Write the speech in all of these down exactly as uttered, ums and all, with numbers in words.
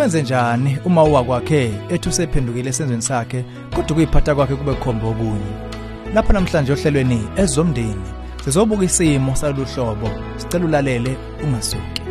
wenze njani uma uwakwakhe ethi usephendukile esenzweni sakhe kodwa kuyiphatha kwakhe kube khomba okunye? Lapha namhlanje ohlelweni ezomndeni sizobuka isimo saluhlobo. Sicela ulalele ungasuki.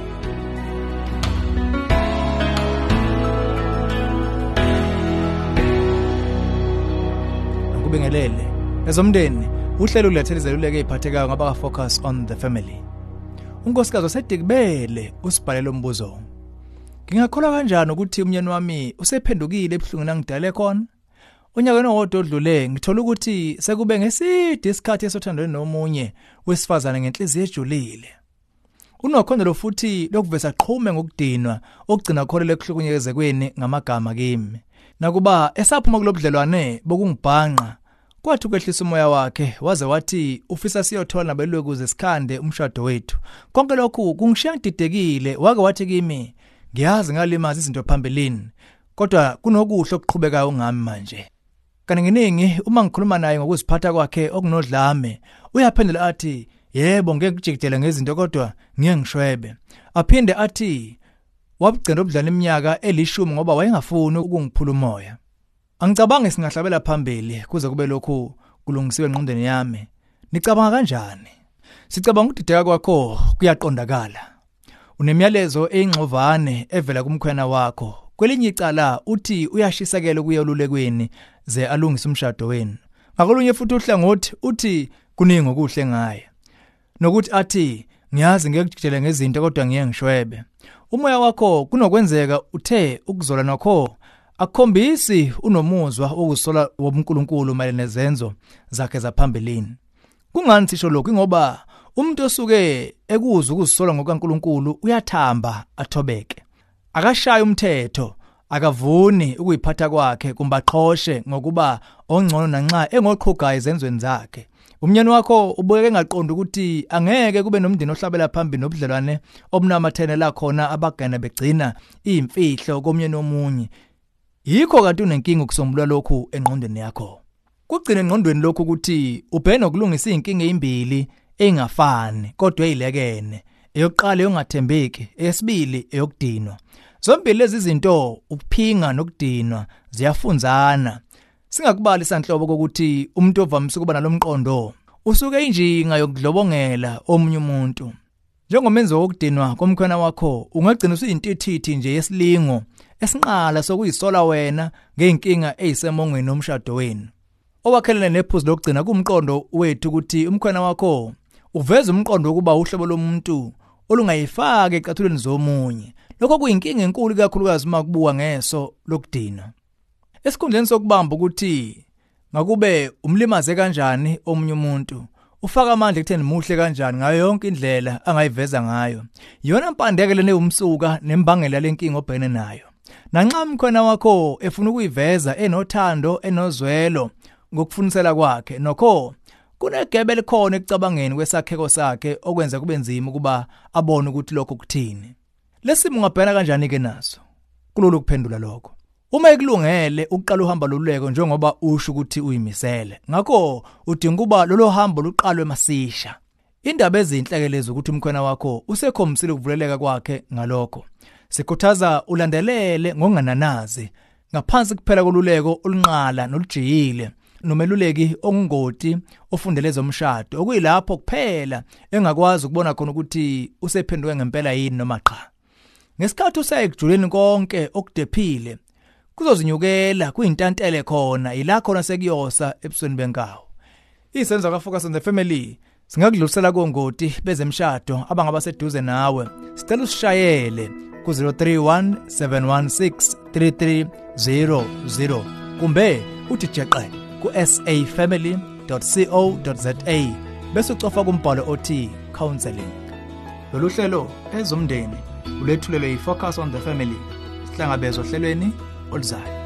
Ngikubingelele. Ezomndeni uhlelo ulethele izeluleko eziphathekayo ngaba focus on the family. Unkosikazi osedikibele usibhalele umbuzo. Ngingakholwa kanjani ukuthi umnyeni wami usephendukile ebuhlungu nangidale khona? Unyakeni owodwa odlule ngithola ukuthi sekube ngeside isikhathi esothandweni nomunye wesifazane ngenhliziyo ejulile. Unokhondelo futhi lokuveza qhume ngokudinwa okugcina kholele ekuhlukunyekezekweni ngamagama kimi. Nakuba esaphuma kulobudlelwane bokungibhanqa kwathi ukwehlisa umoya wakhe waze wathi ufisa siyothola nabelwe kuze sikhande umshado wethu. Konke lokhu kungishiya ngididekile wake wathi kimi ngiyazi ngalimaza izinto phambilini kodwa kunokuhle okuqhubekayo ngami manje. Kaninginingi uma ngikhuluma naye ngokuziphatha kwakhe okunodlame uyaphendula athi yebo ngeke ngijikitele ngezinto kodwa ngiye ngishwebe. Aphinde athi wabugcina ubudlane iminyaka elishumi ngoba wayengafuni ukungiphula umoya. Angicabange singahlabela phambili kuze kube lokhu kulungisiwe engqondweni yami. Nicabanga kanjani? Sicabanga ukudideka kwakho kuyaqondakala. Unemiyalezo eyingxovane evela kumkhwena wakho. Kwelinye icala uthi uyashisakela kuyolulekweni ze alungise umshado wenu. Ngakolunye futhi uhlangothi uthi kuningi okuhle ngaye. Nokuthi athi ngiyazi ngeke ngijikele ngezinto kodwa ngiye ngishwebe. Umoya wakho kunokwenzeka uthe ukuzola nokho akukhombisi unomuzwa wokusola wobuNkulunkulu mayelana nezenzo zakhe zaphambilini. Kungani sisho lokho? Ngoba umuntu osuke ekuzwa ukuzisola ngokaNkulunkulu uyathamba athobeke. Akashaya umthetho, akavuni ukuyiphatha kwakhe kumbaqhoshe ngokuba ongcono nanxa engoqhugayo ezenzweni zakhe. Umnyeni wakho ubuyeke ngaqonda ukuthi angeke kube nomndeni ohlabela phambili nobudlelwane obunamathene khona abagana begcina imfihlo komnyeni omunye. Yikho kanti unenkinga ukusombulula lokhu engqondweni yakho. Kugcina engqondweni lokhu ukuthi ubhena ukulungisa inkinga ezimbili engafani kodwa ezilekene. Eyokuqala yongathembeki, eyesibili eyokudinwa. Zombili lezi zinto ukuphinga nokudinwa ziyafunzana. Singakubali sanhlobo kokuthi umuntu ovamise kuba nalomqondo usuke injinga yokudlobongela omunye umuntu. Njengomenzo wokudinwa komkhwena wakho ungagcina usuyintithithi nje yesilingo esinqala sokuyisola wena ngeenkinga ezisemongweni nomshado wenu. Owakhelene nephuzu lokugcina kumqondo wethu ukuthi umkhwena wakho uveza umqondo ukuba uhlobo lomuntu olungayifaka ecathulweni zomunye. Lokho kuyinkinga enkulu kakhulukazi uma kubuka ngeso lokudina. Esikhundleni sokubamba ukuthi ngakube umlimaze kanjani omunye umuntu, ufaka amandla ekutheni muhle kanjani ngayo yonke indlela angayiveza ngayo. Yona mpandeke lene umsuka nembangela lenkinga obhene nayo. Nanxa umkhwena wakho efuna ukuyiveza enothando enozwelo ngokufunisela kwakhe nokho kunegebe likhona ekucabangeni kwesakheko sakhe okwenza kube nzima ukuba abone ukuthi lokho kuthini. Lesimo ungabhena kanjani ke naso? Kulolu kuphendula lokho. Uma ekulungele uqala uhamba loluleko njengoba usho ukuthi uyimisele. Ngakho udinga kuba lolo hambo luqalwe masisha. Indaba ezinhlekeleza ukuthi umkhwena wakho usekhomisile ukuvuleleka kwakhe ngalokho. Sikhuthaza ulandelele ngokungananazi ngaphansi kuphela koluleko olunqala nolujiyile. Nomeluleki ongungoti ofundele zomshado okuyilapho kuphela engakwazi ukubona khona ukuthi usephenduke ngempela yini noma cha. Ngesikhathi usayekujuleni konke okudephile kuzozinyukela kuyintantele khona ila khona sekuyosa ebusweni benkawo. Isenzo ka focus on the family singakudlulisela kongoti bezemshado abangaba seduze nawe. Sicela usishayele ku zero three one seven one six three three zero zero kumbe uthi jeqe ku s a family dot co dot za bese ucofa kumbhalo othi counseling. Lolu hlelo ezomndeni ulethulelwe yi Focus on the Family. Sihlangabezwe ohlelweni oluzayo.